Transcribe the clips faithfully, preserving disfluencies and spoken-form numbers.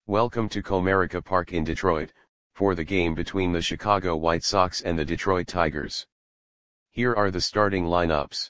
Welcome to Comerica Park in Detroit, for the game between the Chicago White Sox and the Detroit Tigers. Here are the starting lineups.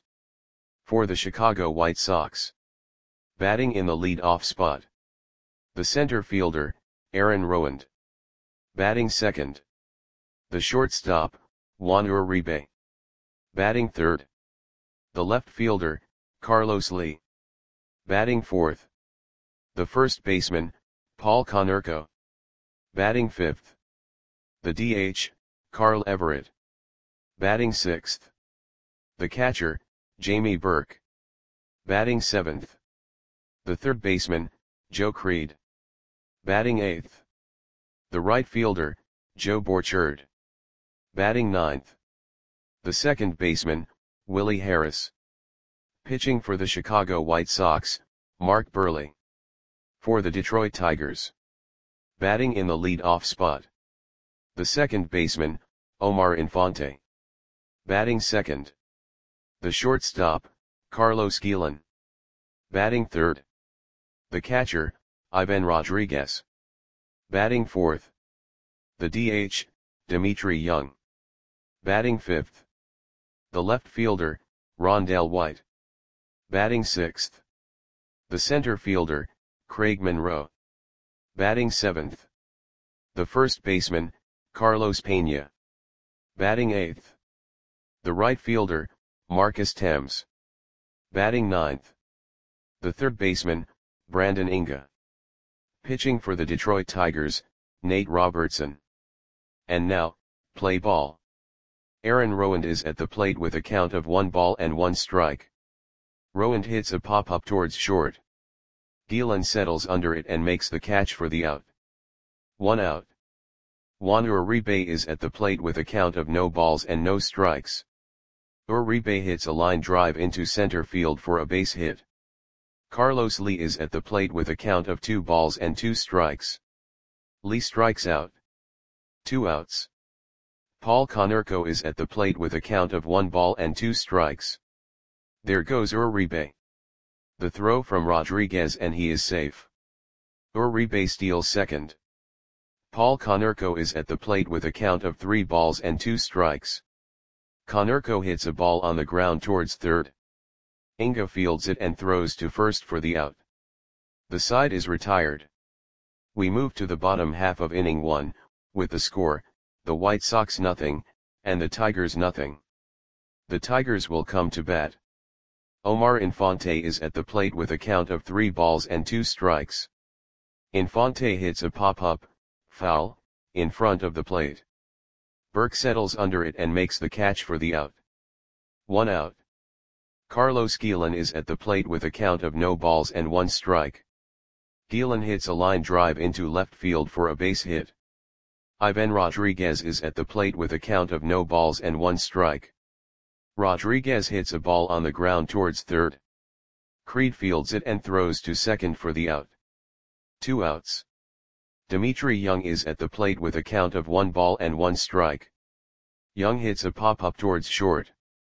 For the Chicago White Sox. Batting in the lead-off spot. The center fielder, Aaron Rowand. Batting second. The shortstop, Juan Uribe. Batting third. The left fielder, Carlos Lee. Batting fourth. The first baseman, Paul Konerko. Batting fifth. The D H, Carl Everett. Batting sixth. The catcher, Jamie Burke. Batting seventh. The third baseman, Joe Creed. Batting eighth. The right fielder, Joe Borchard. Batting ninth. The second baseman, Willie Harris. Pitching for the Chicago White Sox, Mark Buehrle. For the Detroit Tigers. Batting in the lead-off spot. The second baseman, Omar Infante. Batting second. The shortstop, Carlos Guillen. Batting third. The catcher, Ivan Rodriguez. Batting fourth. The D H, Dimitri Young. Batting fifth. The left fielder, Rondell White. Batting sixth. The center fielder, Craig Monroe. Batting seventh. The first baseman, Carlos Pena. Batting eighth. The right fielder, Marcus Thames. Batting ninth. The third baseman, Brandon Inga. Pitching for the Detroit Tigers, Nate Robertson. And now, play ball. Aaron Rowand is at the plate with a count of one ball and one strike. Rowand hits a pop-up towards short. Guillen settles under it and makes the catch for the out. One out. Juan Uribe is at the plate with a count of no balls and no strikes. Uribe hits a line drive into center field for a base hit. Carlos Lee is at the plate with a count of two balls and two strikes. Lee strikes out. Two outs. Paul Konerko is at the plate with a count of one ball and two strikes. There goes Uribe. The throw from Rodriguez and he is safe. Uribe steals second. Paul Konerko is at the plate with a count of three balls and two strikes. Konerko hits a ball on the ground towards third. Inga fields it and throws to first for the out. The side is retired. We move to the bottom half of inning one, with the score, the White Sox nothing, and the Tigers nothing. The Tigers will come to bat. Omar Infante is at the plate with a count of three balls and two strikes. Infante hits a pop-up, foul, in front of the plate. Burke settles under it and makes the catch for the out. One out. Carlos Guillen is at the plate with a count of no balls and one strike. Guillen hits a line drive into left field for a base hit. Ivan Rodriguez is at the plate with a count of no balls and one strike. Rodriguez hits a ball on the ground towards third. Creed fields it and throws to second for the out. Two outs. Dimitri Young is at the plate with a count of one ball and one strike. Young hits a pop-up towards short.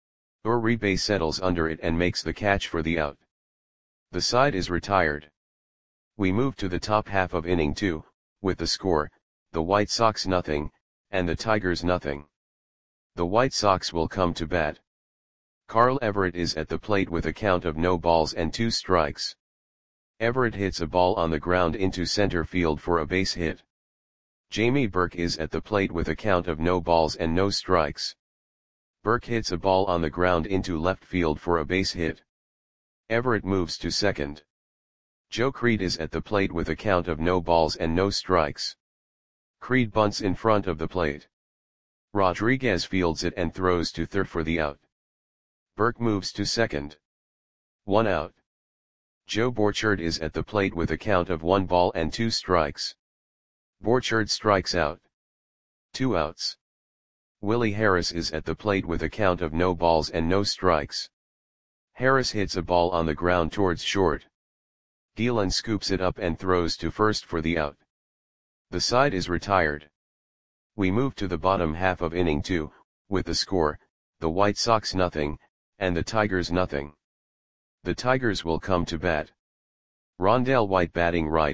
Uribe settles under it and makes the catch for the out. The side is retired. We move to the top half of inning two, with the score, the White Sox nothing, and the Tigers nothing. The White Sox will come to bat. Carl Everett is at the plate with a count of no balls and two strikes. Everett hits a ball on the ground into center field for a base hit. Jamie Burke is at the plate with a count of no balls and no strikes. Burke hits a ball on the ground into left field for a base hit. Everett moves to second. Joe Creed is at the plate with a count of no balls and no strikes. Creed bunts in front of the plate. Rodriguez fields it and throws to third for the out. Burke moves to second. One out. Joe Borchard is at the plate with a count of one ball and two strikes. Borchard strikes out. Two outs. Willie Harris is at the plate with a count of no balls and no strikes. Harris hits a ball on the ground towards short. Guillen scoops it up and throws to first for the out. The side is retired. We move to the bottom half of inning two, with the score, the White Sox nothing, and the Tigers nothing. The Tigers will come to bat. Rondell White batting right,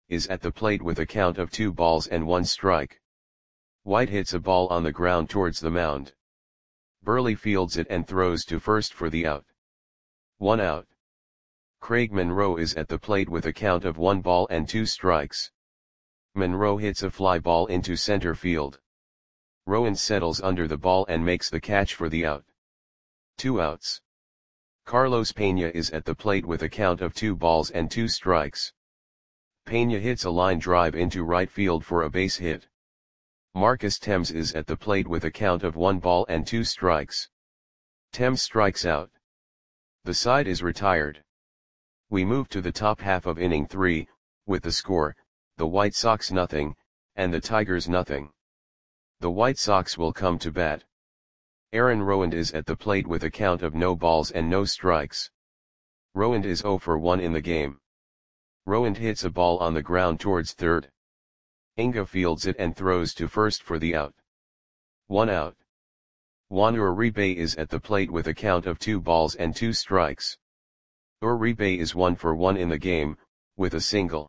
is at the plate with a count of two balls and one strike. White hits a ball on the ground towards the mound. Burley fields it and throws to first for the out. One out. Craig Monroe is at the plate with a count of one ball and two strikes. Monroe hits a fly ball into center field. Rowan settles under the ball and makes the catch for the out. Two outs. Carlos Pena is at the plate with a count of two balls and two strikes. Pena hits a line drive into right field for a base hit. Marcus Thames is at the plate with a count of one ball and two strikes. Thames strikes out. The side is retired. We move to the top half of inning three, with the score, the White Sox nothing, and the Tigers nothing. The White Sox will come to bat. Aaron Rowand is at the plate with a count of no balls and no strikes. Rowand is zero for one in the game. Rowand hits a ball on the ground towards third. Inga fields it and throws to first for the out. One out. Juan Uribe is at the plate with a count of two balls and two strikes. Uribe is one for one in the game, with a single.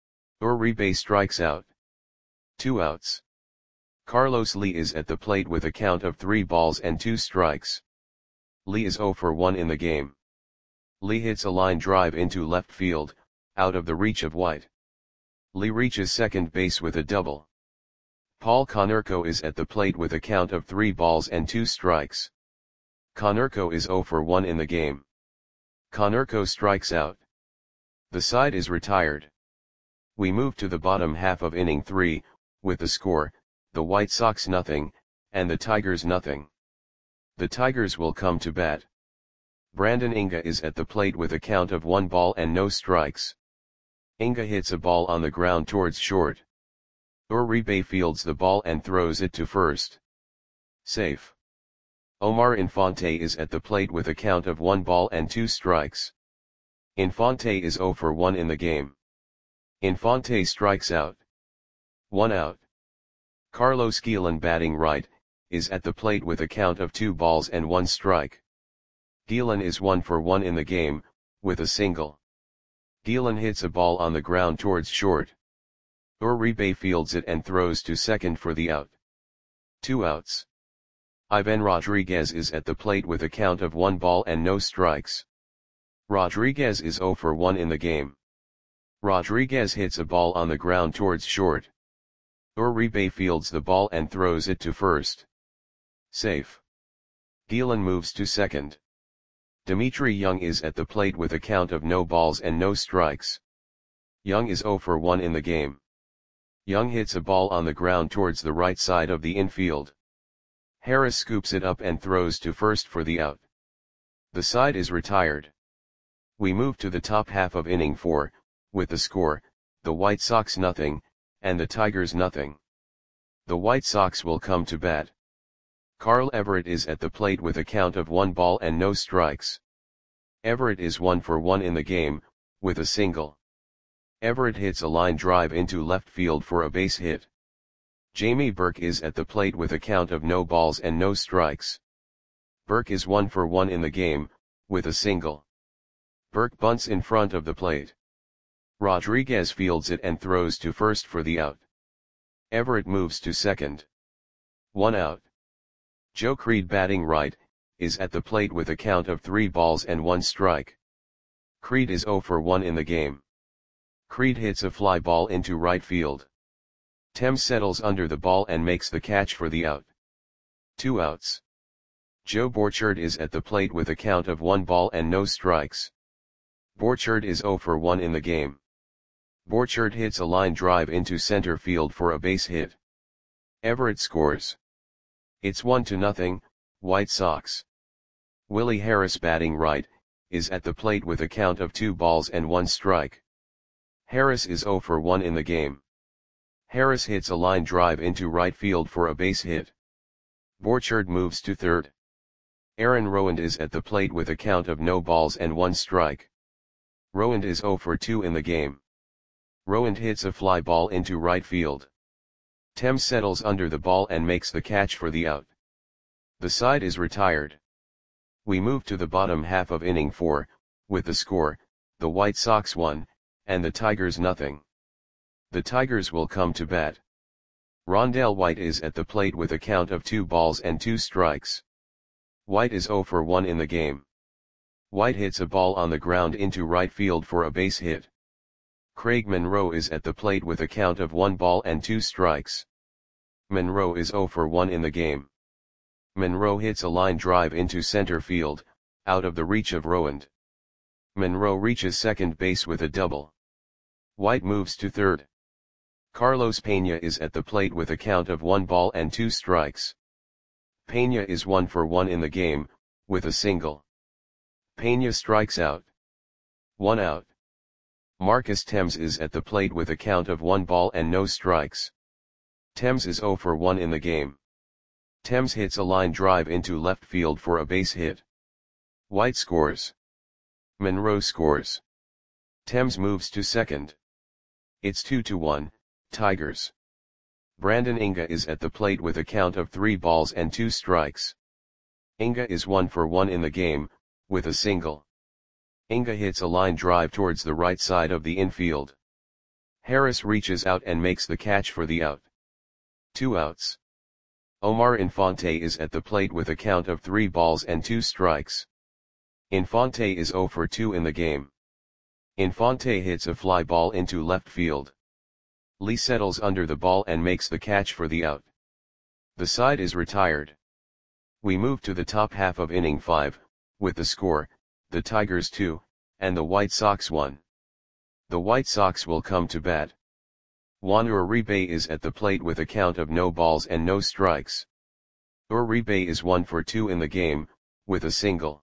Uribe strikes out. Two outs. Carlos Lee is at the plate with a count of three balls and two strikes. Lee is zero for one in the game. Lee hits a line drive into left field, out of the reach of White. Lee reaches second base with a double. Paul Konerko is at the plate with a count of three balls and two strikes. Konerko is zero for one in the game. Konerko strikes out. The side is retired. We move to the bottom half of inning three, with the score, the White Sox nothing, and the Tigers nothing. The Tigers will come to bat. Brandon Inga is at the plate with a count of one ball and no strikes. Inga hits a ball on the ground towards short. Uribe fields the ball and throws it to first. Safe. Omar Infante is at the plate with a count of one ball and two strikes. Infante is zero for one in the game. Infante strikes out. One out. Carlos Guillen, batting right, is at the plate with a count of two balls and one strike. Guillen is one for one in the game, with a single. Guillen hits a ball on the ground towards short. Uribe fields it and throws to second for the out. Two outs. Ivan Rodriguez is at the plate with a count of one ball and no strikes. Rodriguez is zero for one in the game. Rodriguez hits a ball on the ground towards short. Uribe fields the ball and throws it to first. Safe. Guillen moves to second. Dimitri Young is at the plate with a count of no balls and no strikes. Young is zero for one in the game. Young hits a ball on the ground towards the right side of the infield. Harris scoops it up and throws to first for the out. The side is retired. We move to the top half of inning four, with the score, the White Sox nothing, and the Tigers nothing. The White Sox will come to bat. Carl Everett is at the plate with a count of one ball and no strikes. Everett is one for one in the game, with a single. Everett hits a line drive into left field for a base hit. Jamie Burke is at the plate with a count of no balls and no strikes. Burke is one for one in the game, with a single. Burke bunts in front of the plate. Rodriguez fields it and throws to first for the out. Everett moves to second. One out. Joe Creed, batting right, is at the plate with a count of three balls and one strike. Creed is zero for one in the game. Creed hits a fly ball into right field. Thames settles under the ball and makes the catch for the out. Two outs. Joe Borchard is at the plate with a count of one ball and no strikes. Borchard is zero for one in the game. Borchard hits a line drive into center field for a base hit. Everett scores. It's one to nothing, White Sox. Willie Harris, batting right, is at the plate with a count of two balls and one strike. Harris is zero for one in the game. Harris hits a line drive into right field for a base hit. Borchard moves to third. Aaron Rowand is at the plate with a count of no balls and one strike. Rowand is zero for two in the game. Rowand hits a fly ball into right field. Thames settles under the ball and makes the catch for the out. The side is retired. We move to the bottom half of inning four, with the score, the White Sox one, and the Tigers nothing. The Tigers will come to bat. Rondell White is at the plate with a count of two balls and two strikes. White is zero for one in the game. White hits a ball on the ground into right field for a base hit. Craig Monroe is at the plate with a count of one ball and two strikes. Monroe is zero for one in the game. Monroe hits a line drive into center field, out of the reach of Rowand. Monroe reaches second base with a double. White moves to third. Carlos Pena is at the plate with a count of one ball and two strikes. Pena is one for one in the game, with a single. Pena strikes out. One out. Marcus Thames is at the plate with a count of one ball and no strikes. Thames is zero for one in the game. Thames hits a line drive into left field for a base hit. White scores. Monroe scores. Thames moves to second. It's two to one, Tigers. Brandon Inga is at the plate with a count of three balls and two strikes. Inga is one for one in the game, with a single. Inga hits a line drive towards the right side of the infield. Harris reaches out and makes the catch for the out. Two outs. Omar Infante is at the plate with a count of three balls and two strikes. Infante is zero for two in the game. Infante hits a fly ball into left field. Lee settles under the ball and makes the catch for the out. The side is retired. We move to the top half of inning five, with the score, the Tigers two, and the White Sox one. The White Sox will come to bat. Juan Uribe is at the plate with a count of no balls and no strikes. Uribe is one for two in the game, with a single.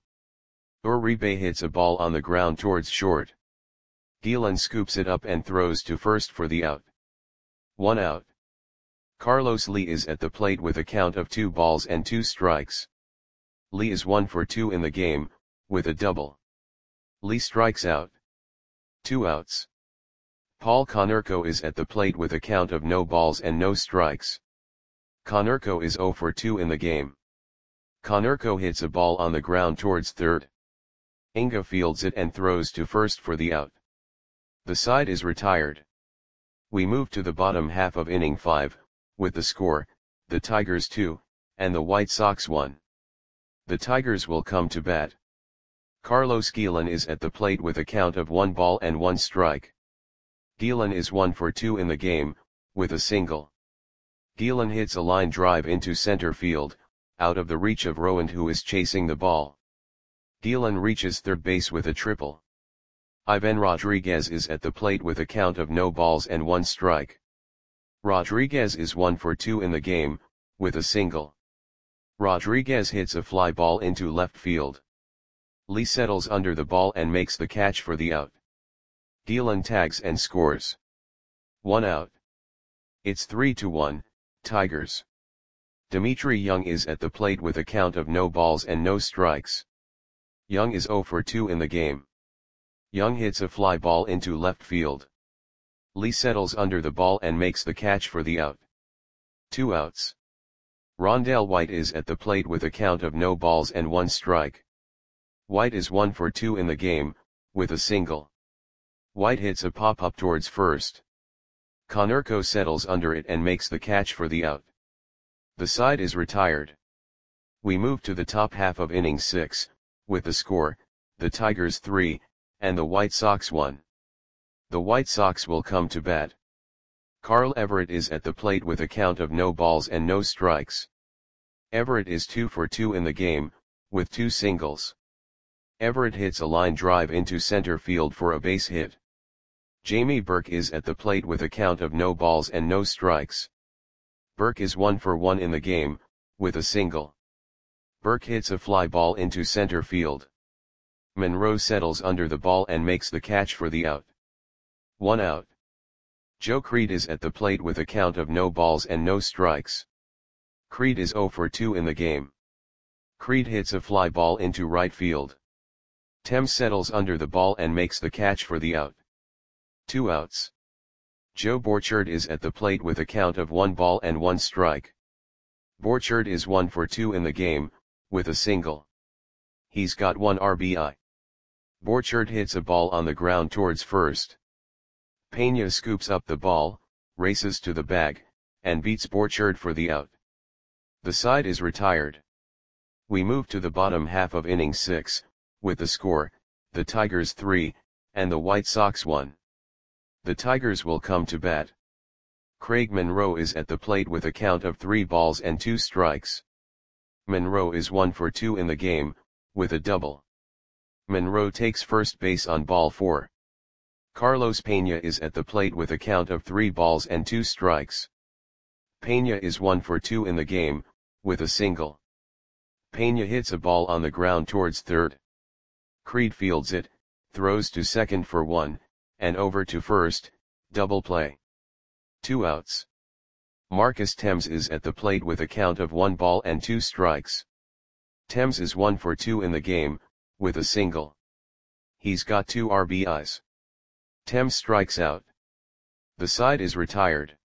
Uribe hits a ball on the ground towards short. Gielan scoops it up and throws to first for the out. One out. Carlos Lee is at the plate with a count of two balls and two strikes. Lee is one for two in the game, with a double. Lee strikes out. Two outs. Paul Konerko is at the plate with a count of no balls and no strikes. Konerko is zero for two in the game. Konerko hits a ball on the ground towards third. Inga fields it and throws to first for the out. The side is retired. We move to the bottom half of inning five, with the score, the Tigers two, and the White Sox one. The Tigers will come to bat. Carlos Gielan is at the plate with a count of one ball and one strike. Gielan is one for two in the game, with a single. Gielan hits a line drive into center field, out of the reach of Rowand, who is chasing the ball. Gielan reaches third base with a triple. Ivan Rodriguez is at the plate with a count of no balls and one strike. Rodriguez is one for two in the game, with a single. Rodriguez hits a fly ball into left field. Lee settles under the ball and makes the catch for the out. Gielan tags and scores. One out. It's three to one, Tigers. Dimitri Young is at the plate with a count of no balls and no strikes. Young is zero for two in the game. Young hits a fly ball into left field. Lee settles under the ball and makes the catch for the out. Two outs. Rondell White is at the plate with a count of no balls and one strike. White is one for two in the game, with a single. White hits a pop-up towards first. Konerko settles under it and makes the catch for the out. The side is retired. We move to the top half of inning six, with the score, the Tigers three, and the White Sox one. The White Sox will come to bat. Carl Everett is at the plate with a count of no balls and no strikes. Everett is two for two in the game, with two singles. Everett hits a line drive into center field for a base hit. Jamie Burke is at the plate with a count of no balls and no strikes. Burke is one for one in the game, with a single. Burke hits a fly ball into center field. Monroe settles under the ball and makes the catch for the out. One out. Joe Creed is at the plate with a count of no balls and no strikes. Creed is zero for two in the game. Creed hits a fly ball into right field. Thames settles under the ball and makes the catch for the out. Two outs. Joe Borchard is at the plate with a count of one ball and one strike. Borchard is one for two in the game, with a single. He's got one R B I. Borchard hits a ball on the ground towards first. Pena scoops up the ball, races to the bag, and beats Borchard for the out. The side is retired. We move to the bottom half of inning six, with the score, the Tigers three, and the White Sox one. The Tigers will come to bat. Craig Monroe is at the plate with a count of three balls and two strikes. Monroe is one for two in the game, with a double. Monroe takes first base on ball four. Carlos Pena is at the plate with a count of three balls and two strikes. Pena is one for two in the game, with a single. Pena hits a ball on the ground towards third. Creed fields it, throws to second for one, and over to first, double play. Two outs. Marcus Thames is at the plate with a count of one ball and two strikes. Thames is one for two in the game, with a single. He's got two R B Is. Thames strikes out. The side is retired.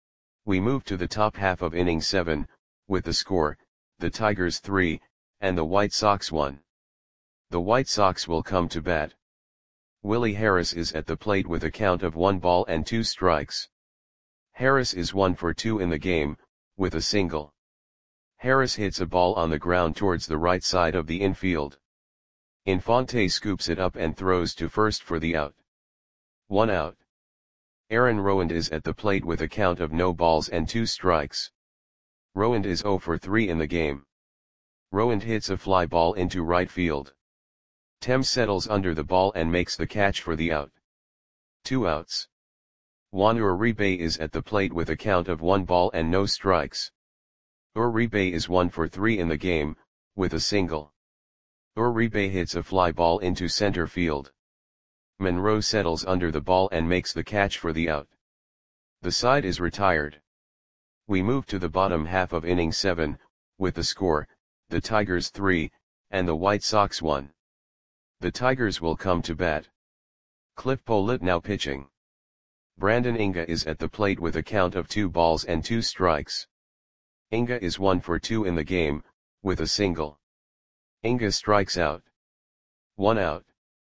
We move to the top half of inning seven, with the score, the Tigers three, and the White Sox one. The White Sox will come to bat. Willie Harris is at the plate with a count of one ball and two strikes. Harris is one for two in the game, with a single. Harris hits a ball on the ground towards the right side of the infield. Infante scoops it up and throws to first for the out. One out. Aaron Rowand is at the plate with a count of no balls and two strikes. Rowand is zero for three in the game. Rowand hits a fly ball into right field. Thames settles under the ball and makes the catch for the out. Two outs. Juan Uribe is at the plate with a count of one ball and no strikes. Uribe is one for three in the game, with a single. Uribe hits a fly ball into center field. Monroe settles under the ball and makes the catch for the out. The side is retired. We move to the bottom half of inning seven, with the score, the Tigers three, and the White Sox one. The Tigers will come to bat. Cliff Pollitt now pitching. Brandon Inga is at the plate with a count of two balls and two strikes. Inga is one for two in the game, with a single. Inga strikes out. One out.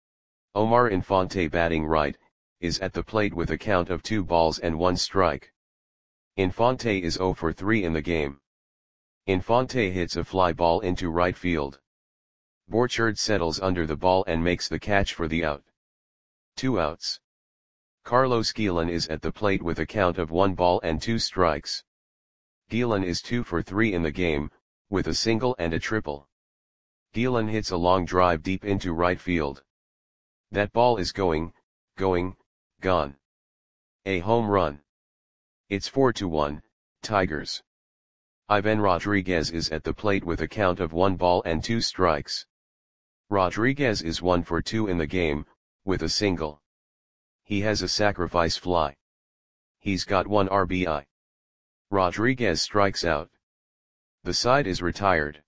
Omar Infante batting right, is at the plate with a count of two balls and one strike. Infante is zero for three in the game. Infante hits a fly ball into right field. Borchard settles under the ball and makes the catch for the out. Two outs. Carlos Guillen is at the plate with a count of one ball and two strikes. Guillen is two for three in the game, with a single and a triple. Guillen hits a long drive deep into right field. That ball is going, going, gone. A home run. It's four to one, Tigers. Ivan Rodriguez is at the plate with a count of one ball and two strikes. Rodriguez is one for two in the game, with a single. He has a sacrifice fly. He's got one R B I. Rodriguez strikes out. The side is retired.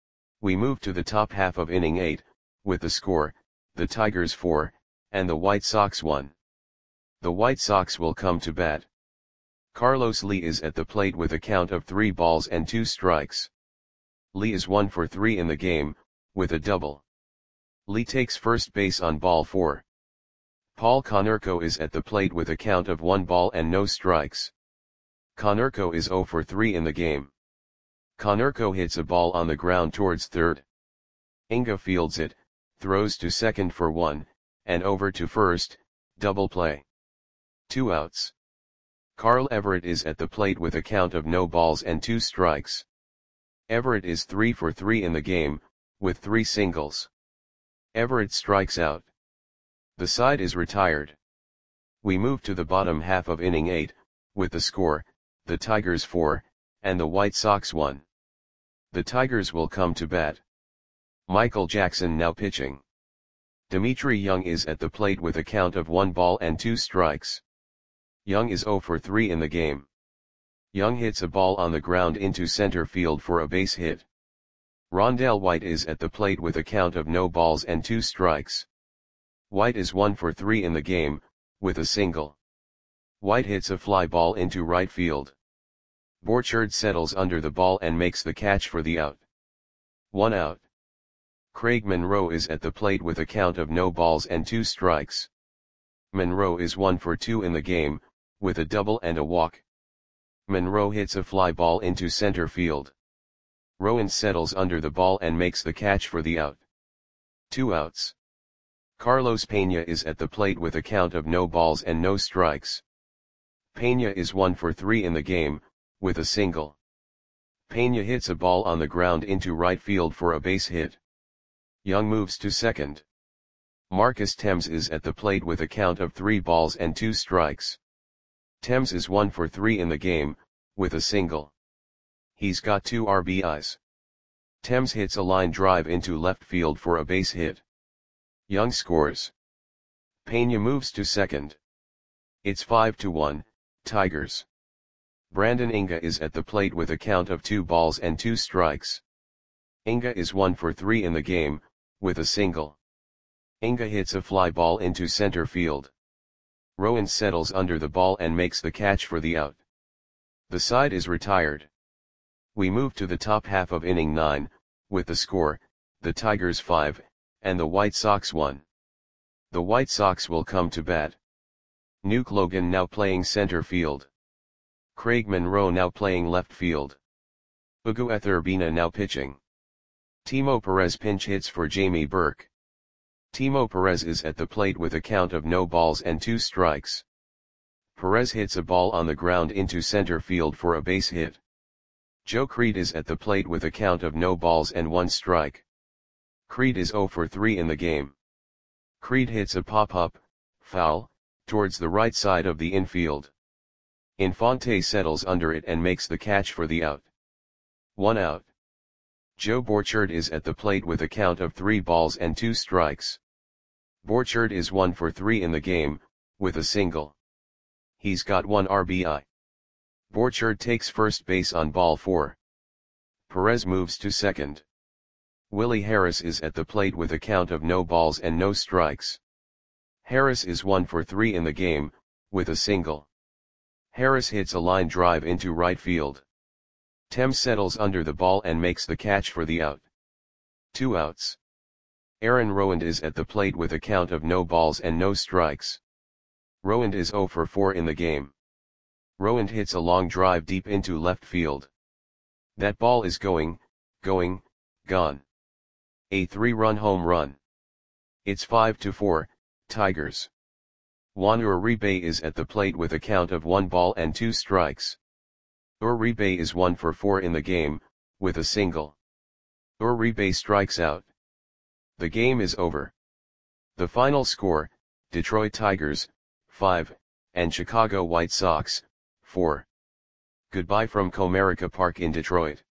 We move to the top half of inning eight, with the score, the Tigers four, and the White Sox one. The White Sox will come to bat. Carlos Lee is at the plate with a count of three balls and two strikes. Lee is one for three in the game, with a double. Lee takes first base on ball four. Paul Konerko is at the plate with a count of one ball and no strikes. Konerko is zero for three in the game. Konerko hits a ball on the ground towards third. Inga fields it, throws to second for one, and over to first, double play. Two outs. Carl Everett is at the plate with a count of no balls and two strikes. Everett is three for three in the game, with three singles. Everett strikes out. The side is retired. We move to the bottom half of inning eight, with the score, the Tigers four, and the White Sox one. The Tigers will come to bat. Michael Jackson now pitching. Dimitri Young is at the plate with a count of one ball and two strikes. Young is zero for three in the game. Young hits a ball on the ground into center field for a base hit. Rondell White is at the plate with a count of no balls and two strikes. White is one for three in the game, with a single. White hits a fly ball into right field. Borchard settles under the ball and makes the catch for the out. One out. Craig Monroe is at the plate with a count of no balls and two strikes. Monroe is one for two in the game, with a double and a walk. Monroe hits a fly ball into center field. Rowan settles under the ball and makes the catch for the out. Two outs. Carlos Peña is at the plate with a count of no balls and no strikes. Peña is one for three in the game, with a single. Peña hits a ball on the ground into right field for a base hit. Young moves to second. Marcus Thames is at the plate with a count of three balls and two strikes. Thames is one for three in the game, with a single. He's got two R B Is. Thames hits a line drive into left field for a base hit. Young scores. Peña moves to second. It's five to one, Tigers. Brandon Inga is at the plate with a count of two balls and two strikes. Inga is one for three in the game, with a single. Inga hits a fly ball into center field. Rowan settles under the ball and makes the catch for the out. The side is retired. We move to the top half of inning nine, with the score, the Tigers five, and the White Sox one. The White Sox will come to bat. Nuke Logan now playing center field. Craig Monroe now playing left field. Ugo Etherbina now pitching. Timo Perez pinch hits for Jamie Burke. Timo Perez is at the plate with a count of no balls and two strikes. Perez hits a ball on the ground into center field for a base hit. Joe Creed is at the plate with a count of no balls and one strike. Creed is zero for three in the game. Creed hits a pop-up, foul, towards the right side of the infield. Infante settles under it and makes the catch for the out. One out. Joe Borchard is at the plate with a count of three balls and two strikes. Borchard is one for three in the game, with a single. He's got one R B I. Borchard takes first base on ball four. Perez moves to second. Willie Harris is at the plate with a count of no balls and no strikes. Harris is one for three in the game, with a single. Harris hits a line drive into right field. Thames settles under the ball and makes the catch for the out. Two outs. Aaron Rowand is at the plate with a count of no balls and no strikes. Rowand is zero for four in the game. Rowand hits a long drive deep into left field. That ball is going, going, gone. A three-run home run. It's five to four, Tigers. Juan Uribe is at the plate with a count of one ball and two strikes. Uribe is one for four in the game, with a single. Uribe strikes out. The game is over. The final score, Detroit Tigers, five, and Chicago White Sox, four. Goodbye from Comerica Park in Detroit.